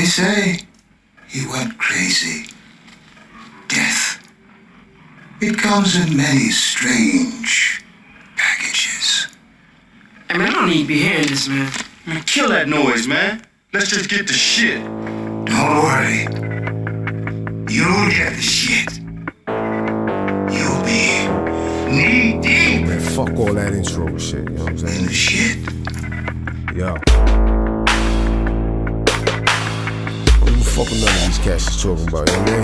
say he went crazy. Death. It comes in many strange packages. Hey man, I don't need to be hearing this, man. Man, kill that noise, man. Let's just get the shit. Don't worry. You'll get the shit. You'll be knee-deep. Man, fuck all that intro shit, you know what I'm saying? In the shit. Yo. What the fuck none of these cats is talking about, you know what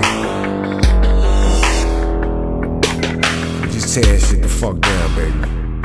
I mean? Just tear shit the fuck down, baby.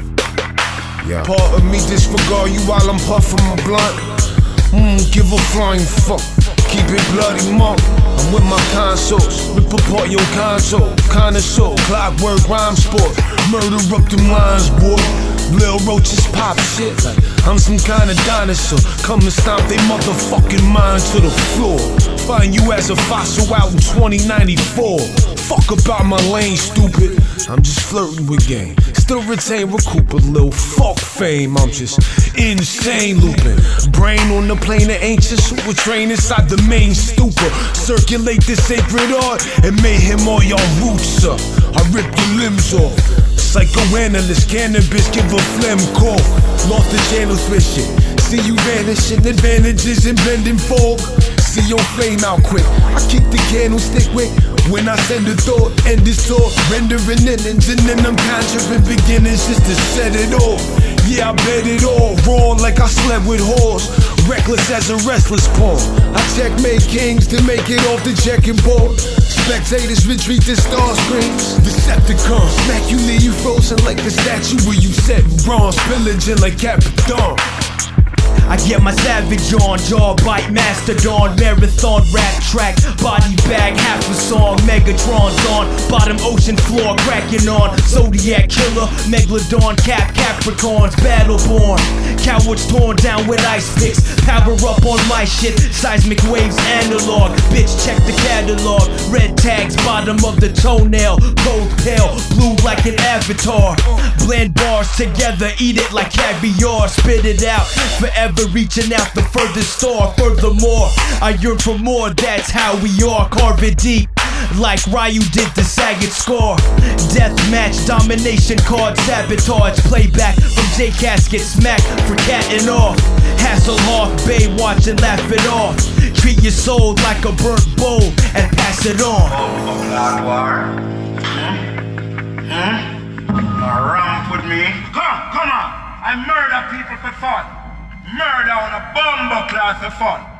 Yeah. Part of me disregard you while I'm puffing my blunt. Give a flying fuck. Keep it bloody monk. I'm with my consorts. Rip apart your console. Connoisseur, clockwork rhyme sport. Murder up them lines, boy. Lil roaches pop shit like I'm some kind of dinosaur. Come and stomp they motherfucking mind to the floor. Find you as a fossil out in 2094. Fuck about my lane, stupid. I'm just flirting with game. Still retain, recoup a little fuck fame. I'm just insane looping. Brain on the plane of ancient super train inside the main stupor. Circulate this sacred art and mayhem all y'all roots up. I rip your limbs off. Psychoanalyst, cannabis, give a phlegm cough. Lost the channel switching. See you vanishing, advantages in bending fog. See your flame out quick. I keep the candlestick with when I send a thought, end this talk, rendering innings, and then I'm conjuring beginnings just to set it off. Yeah, I bet it all, raw like I slept with whores, reckless as a restless pawn. I checkmate kings to make it off the checking board. Spectators retreat to star screens. Decepticons smack you, leave you frozen like the statue where you set bronze, pillaging like Capitan. I get my savage on, jaw bite, mastodon, marathon, rap track, body bag, half a song, Megatron's on, bottom ocean floor, cracking on, Zodiac killer, Megalodon, Capricorns, battleborn, cowards torn down with ice picks, power up on my shit, seismic waves analog, bitch check the catalog, red tags, bottom of the toenail, cold pale, blue like an avatar, blend bars together, eat it like caviar, spit it out, forever reaching out the furthest star. Furthermore, I yearn for more, that's how we are. Carve it deep, like Ryu did the Saget score. Deathmatch, domination card, sabotage. Playback from J Casket, smack for catting off. Hasselhoff, Bay watch and laugh it off. Treat your soul like a burnt bowl and pass it on. Blood war. Ramp with me. Come on. I murder people for fun. Murder on a bomber class for fun.